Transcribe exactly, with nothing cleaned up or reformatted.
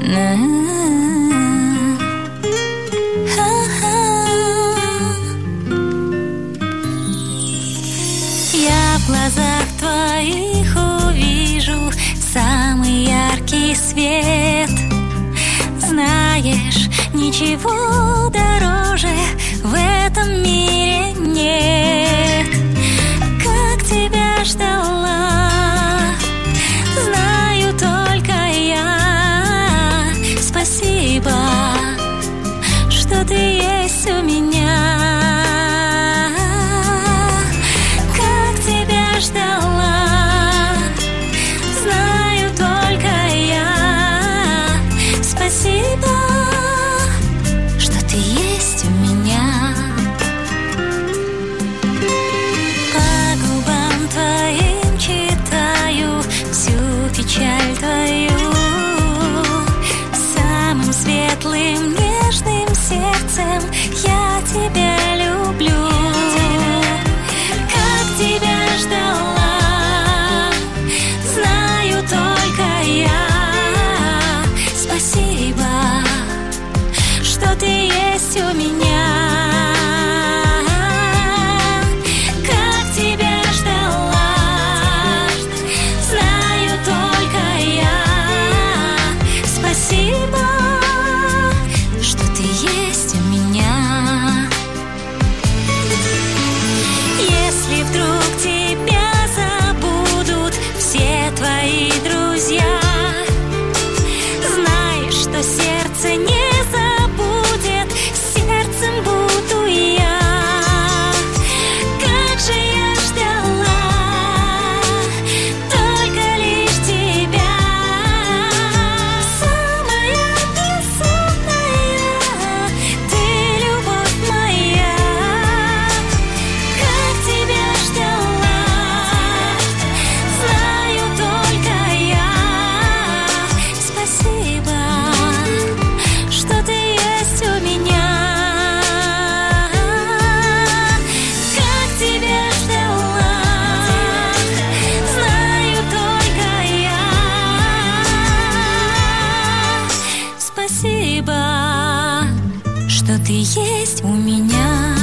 Я в глазах твоих увижу самый яркий свет. Знаешь, ничего дороже в этом мире нет. Как тебя ждала, знаю только я. Спасибо, что ты есть у меня. Как тебя ждала, знаю только я. Спасибо, что ты есть у меня. По губам твоим читаю всю печаль твою. Самым светлым, нежным сердцем я тебя люблю. Как тебя ждала, знаю только я. Спасибо, что ты есть у меня. Как тебя ждала, знаю только я. Спасибо, что ты есть у меня. Если вдруг тебя забудут все твои друзья, знай, что сердце не забудет, сердцем буду я. Как же я ждала только лишь тебя. Самая безумная, ты любовь моя. Как тебя ждала, знаю только я. Спасибо, что ты есть у меня. Как тебя ждала, знаю только я. Спасибо, что ты есть у меня.